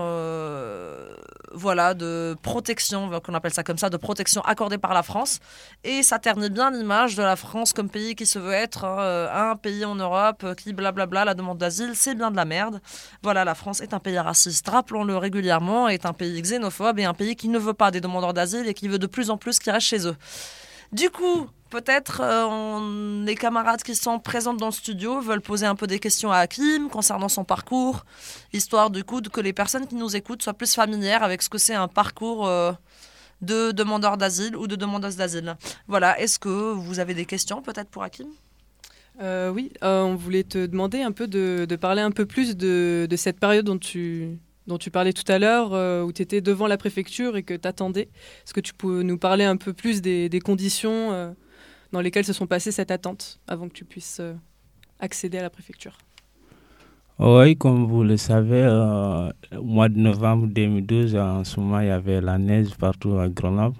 de protection, qu'on appelle ça comme ça, de protection accordée par la France. Et ça ternit bien l'image de la France comme pays qui se veut être un pays en Europe qui blablabla, la demande d'asile, c'est bien de la merde. Voilà, la France est un pays raciste, rappelons-le régulièrement, est un pays xénophobe et un pays qui ne veut pas des demandeurs d'asile et qui veut de plus en plus qu'ils restent chez eux. Du coup, peut-être les camarades qui sont présents dans le studio veulent poser un peu des questions à Hakim concernant son parcours, histoire du coup que les personnes qui nous écoutent soient plus familières avec ce que c'est un parcours de demandeur d'asile ou de demandeuse d'asile. Voilà, est-ce que vous avez des questions peut-être pour Hakim ? Oui, on voulait te demander un peu de parler un peu plus de cette période dont tu parlais tout à l'heure, où tu étais devant la préfecture et que tu attendais. Est-ce que tu peux nous parler un peu plus des conditions dans lesquelles se sont passées cette attente avant que tu puisses accéder à la préfecture ? Oui, comme vous le savez, au mois de novembre 2012, en ce moment, il y avait la neige partout à Grenoble.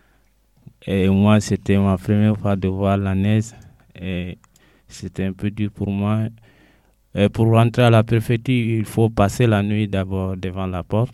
Et moi, c'était ma première fois de voir la neige. Et c'était un peu dur pour moi. Et pour rentrer à la préfecture, il faut passer la nuit d'abord devant la porte.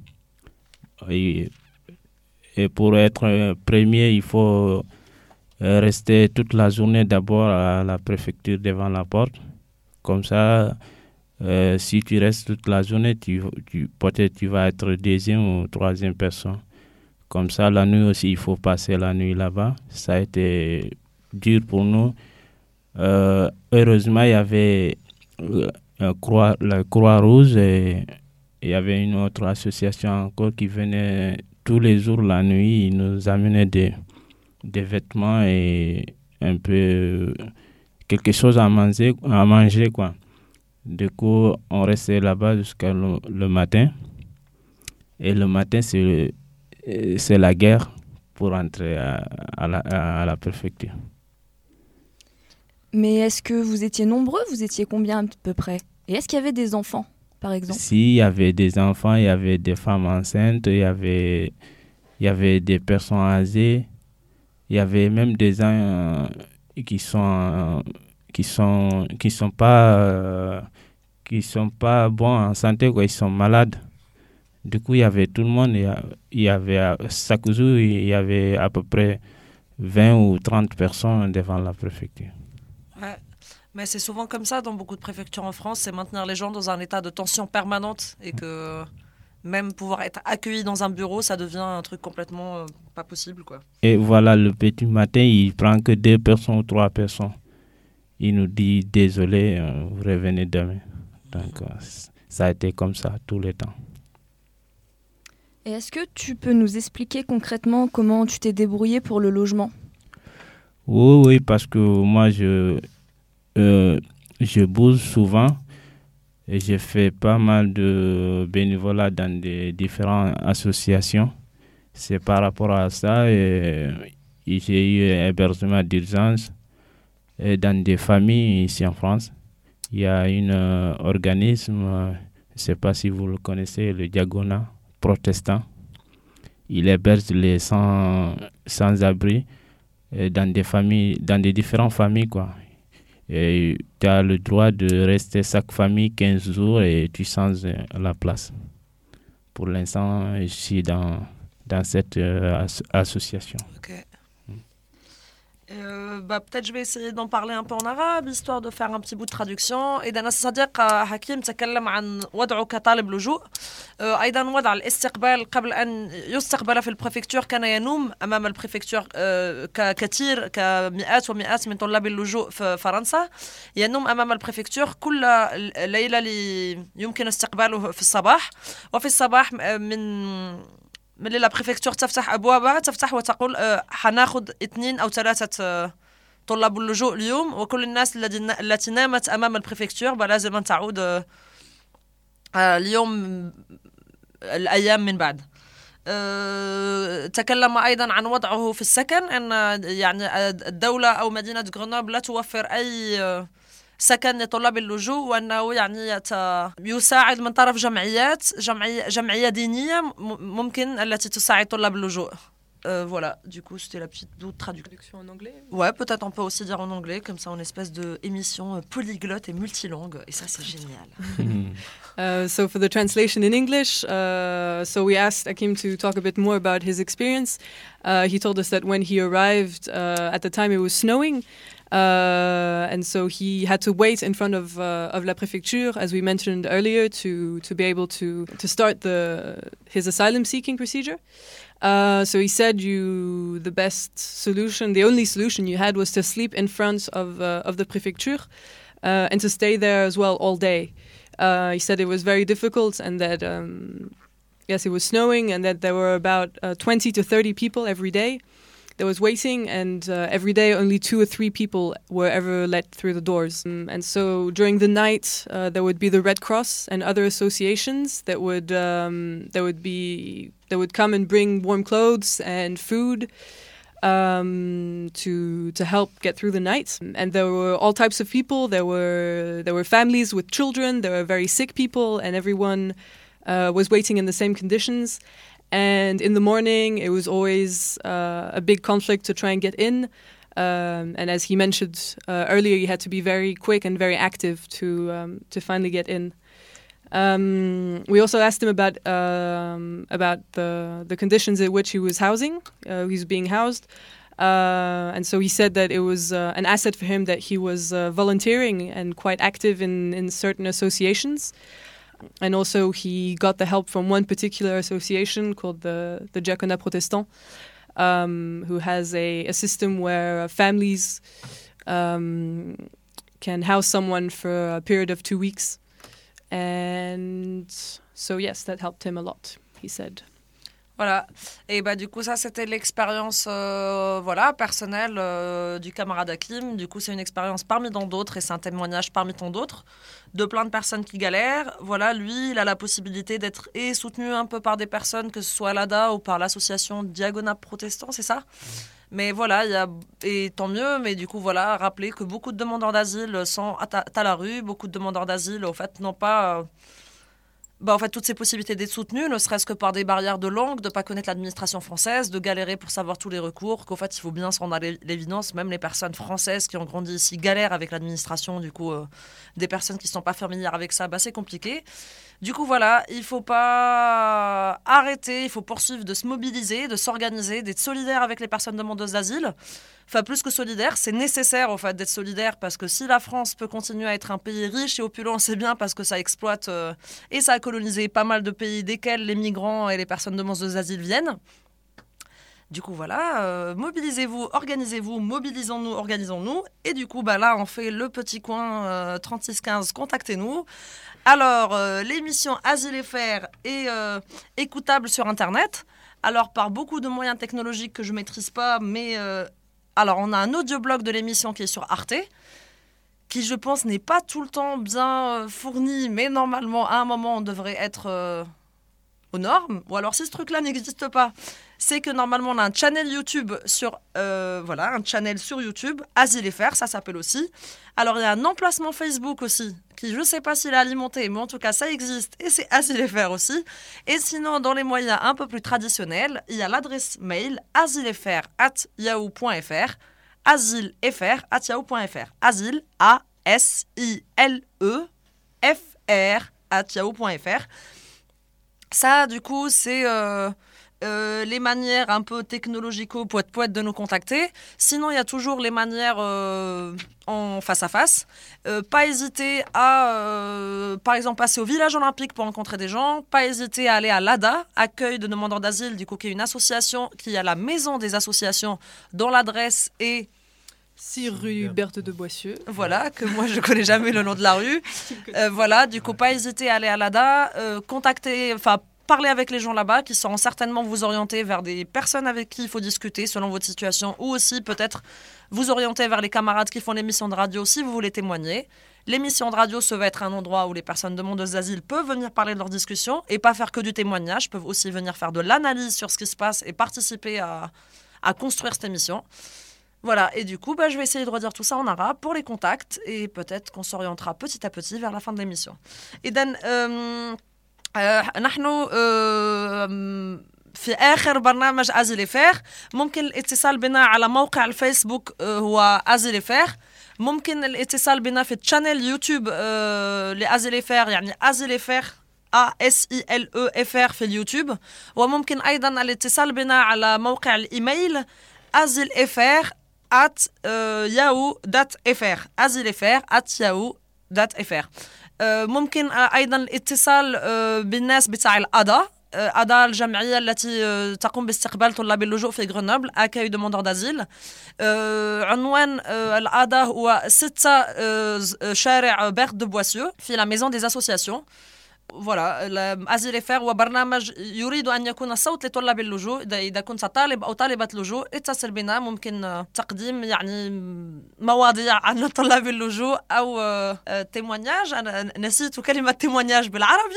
Et pour être premier, il faut rester toute la journée d'abord à la préfecture devant la porte. Comme ça, si tu restes toute la journée, peut-être tu vas être deuxième ou troisième personne. Comme ça, la nuit aussi, il faut passer la nuit là-bas. Ça a été dur pour nous. Heureusement, il y avait la Croix-Rouge et il y avait une autre association encore qui venait tous les jours la nuit. Ils nous amenaient des vêtements et un peu quelque chose à manger quoi. Du coup, on restait là-bas jusqu'à le matin. Et le matin, c'est la guerre pour entrer à la préfecture. Mais est-ce que vous étiez nombreux ? Vous étiez combien à peu près ? Et est-ce qu'il y avait des enfants, par exemple ? Si, il y avait des enfants, il y avait des femmes enceintes, il y avait des personnes âgées, il y avait même des gens qui sont pas bons en santé, quoi, ils sont malades. Du coup, il y avait tout le monde. Il y avait chaque jour, il y avait à peu près 20 ou 30 personnes devant la préfecture. Ouais. Mais c'est souvent comme ça dans beaucoup de préfectures en France, c'est maintenir les gens dans un état de tension permanente et que même pouvoir être accueilli dans un bureau, ça devient un truc complètement pas possible, quoi. Et voilà, le petit matin, il prend que 2 personnes ou 3 personnes. Il nous dit désolé, vous revenez demain. Donc ça a été comme ça tout le temps. Et est-ce que tu peux nous expliquer concrètement comment tu t'es débrouillé pour le logement ? Oui, parce que moi, je bouge souvent. Et j'ai fait pas mal de bénévolat dans des différentes associations. C'est par rapport à ça et j'ai eu un hébergement d'urgence dans des familles ici en France. Il y a un organisme, je ne sais pas si vous le connaissez, le Diagonat protestant. Il héberge les sans-abri dans des familles, dans des différentes familles, quoi. Et tu as le droit de rester chaque famille 15 jours et tu changes la place. Pour l'instant, je suis dans cette association. Ok. Peut-être je vais essayer d'en parler un peu en arabe histoire de faire un petit bout de traduction. إذا الصديق حكيم تكلم عن وضعه كطالب لجوء. أيضا وضع الاستقبال قبل أن يستقبل في البريفكتور كان ينوم أمام البريفكتور ككثير كمئات ومئات من طلاب اللجوء في فرنسا ينوم أمام البريفكتور كل ليلة يمكن استقباله في الصباح. وفي الصباح من لا بريفكتور تفتح أبوابها تفتح وتقول حناخذ 2 أو 3 طلاب اللجوء اليوم وكل الناس التي نامت أمام البريفكتور لازم أن تعود اليوم الأيام من بعد. تكلم أيضا عن وضعه في السكن أن يعني الدولة أو مدينة غرنوبل لا توفر أي سكن لطلاب اللجوء وأنه يعني يساعد من طرف جمعية دينية ممكن التي تساعد طلاب اللجوء. Voilà, du coup, c'était la petite traduction en anglais. Ouais, peut-être on peut aussi dire en anglais, comme ça, en espèce d'émission polyglotte et multilangue, et ça, c'est génial. So for the translation in English, so we asked Hakim to talk a bit more about his experience. He told us that when he arrived, at the time it was snowing, and so he had to wait in front of la préfecture, as we mentioned earlier, to be able to start his asylum seeking procedure. So he said the best solution, the only solution you had was to sleep in front of the préfecture and to stay there as well all day. He said it was very difficult and that, yes, it was snowing and that there were about 20 to 30 people every day that was waiting, and every day only 2 or 3 people were ever let through the doors. And so during the night there would be the Red Cross and other associations that would come and bring warm clothes and food to help get through the night. And there were all types of people. There were families with children. There were very sick people, and everyone was waiting in the same conditions. And in the morning, it was always a big conflict to try and get in. And as he mentioned earlier, you had to be very quick and very active to finally get in. We also asked him about the conditions in which he was being housed. And so he said that it was an asset for him that he was volunteering and quite active in certain associations. And also he got the help from one particular association called the Diagonat protestant, who has a system where families can house someone for a period of 2 weeks. And so yes, that helped him a lot, he said. Voilà, et du coup ça c'était l'expérience personnelle du camarade Hakim. Du coup c'est une expérience parmi tant d'autres et c'est un témoignage parmi tant d'autres de plein de personnes qui galèrent. Voilà, lui il a la possibilité d'être soutenu un peu par des personnes, que ce soit à l'ADA ou par l'association Diagonat protestant, c'est ça ? Mais voilà, et tant mieux, mais du coup voilà, rappeler que beaucoup de demandeurs d'asile sont à la rue, beaucoup de demandeurs d'asile au fait n'ont pas... toutes ces possibilités d'être soutenues, ne serait-ce que par des barrières de langue, de ne pas connaître l'administration française, de galérer pour savoir tous les recours, qu'au fait, il faut bien se rendre à l'évidence, même les personnes françaises qui ont grandi ici galèrent avec l'administration, du coup, des personnes qui ne sont pas familières avec ça, c'est compliqué. Du coup, voilà, il ne faut pas arrêter, il faut poursuivre de se mobiliser, de s'organiser, d'être solidaire avec les personnes demandeuses d'asile. Enfin, plus que solidaire, c'est nécessaire en fait d'être solidaire, parce que si la France peut continuer à être un pays riche et opulent, c'est bien parce que ça exploite et ça a colonisé pas mal de pays desquels les migrants et les personnes demandeuses d'asile viennent. Du coup, voilà, mobilisez-vous, organisez-vous, mobilisons-nous, organisons-nous. Et du coup, là, on fait le petit coin 3615, contactez-nous. Alors, l'émission Asile FR est écoutable sur Internet. Alors, par beaucoup de moyens technologiques que je ne maîtrise pas, mais... alors, on a un audioblog de l'émission qui est sur Arte, qui je pense n'est pas tout le temps bien fourni, mais normalement à un moment on devrait être aux normes. Ou alors si ce truc-là n'existe pas, c'est que normalement on a un channel YouTube sur un channel sur YouTube, Asile FR, ça s'appelle aussi. Alors il y a un emplacement Facebook aussi, qui je ne sais pas s'il est alimenté, mais en tout cas ça existe et c'est Asile FR aussi. Et sinon dans les moyens un peu plus traditionnels, il y a l'adresse mail asilefr@yahoo.fr, asilefr@yahoo.fr, asile ASILEFR@yahoo.fr. Ça du coup c'est les manières un peu technologico-poète-poète de nous contacter. Sinon, il y a toujours les manières en face-à-face. Pas hésiter à, par exemple, passer au village olympique pour rencontrer des gens. Pas hésiter à aller à l'ADA, accueil de demandeurs d'asile, du coup, qui est une association, qui a la maison des associations, dont l'adresse est 6 rue Berthe de Boissieu. Voilà, que moi je connais jamais le nom de la rue. Voilà, du coup, pas hésiter à aller à l'ADA, parler avec les gens là-bas qui sauront certainement vous orienter vers des personnes avec qui il faut discuter selon votre situation, ou aussi peut-être vous orienter vers les camarades qui font l'émission de radio si vous voulez témoigner. L'émission de radio, ça va être un endroit où les personnes demandeuses d'asile peuvent venir parler de leurs discussions et pas faire que du témoignage, peuvent aussi venir faire de l'analyse sur ce qui se passe et participer à construire cette émission. Voilà, et du coup, je vais essayer de redire tout ça en arabe pour les contacts et peut-être qu'on s'orientera petit à petit vers la fin de l'émission. Et donc, نحن في آخر برنامج أزل فاخ. ممكن الاتصال بنا على موقع الفيسبوك هو أزل فاخ. ممكن الاتصال بنا في تشانل يوتيوب لأزل فاخ، يعني أزل فاخ ASILEFR في اليوتيوب. وممكن أيضا الاتصال بنا على موقع الإيميل azilfr@yahoo.fr azilfr@yahoo.fr. ممكن أيضا الاتصال بالناس بتاع الأدا الجمعية التي تقوم باستقبال طلاب اللجوء في غرنوبل accueil demandeurs d'asile. عنوان الأدا هو 6 شارع بيرت دو بواسيو في la maison des associations. فوالا أزيل فار هو برنامج يريد أن يكون صوت لطلاب اللجوء. إذا كنت طالب أو طالبة لجوء اتصل بنا، ممكن تقديم يعني مواضيع عن طلاب اللجوء أو تيمونياج. أنا نسيت كلمة تيمونياج بالعربي.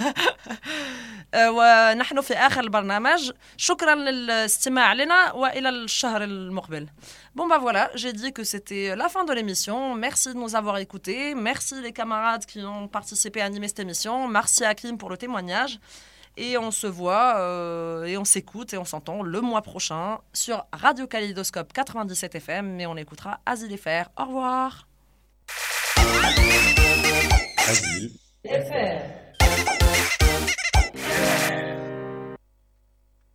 ونحن في آخر البرنامج. شكرا للاستماع لنا وإلى الشهر المقبل. Bon voilà, j'ai dit que c'était la fin de l'émission. Merci de nous avoir écoutés. Merci les camarades qui ont participé à animer cette émission. Merci Hakim pour le témoignage. Et on se voit et on s'écoute et on s'entend le mois prochain sur Radio Kaléidoscope 97 FM. Mais on écoutera Asile FR. Au revoir. Asile FR.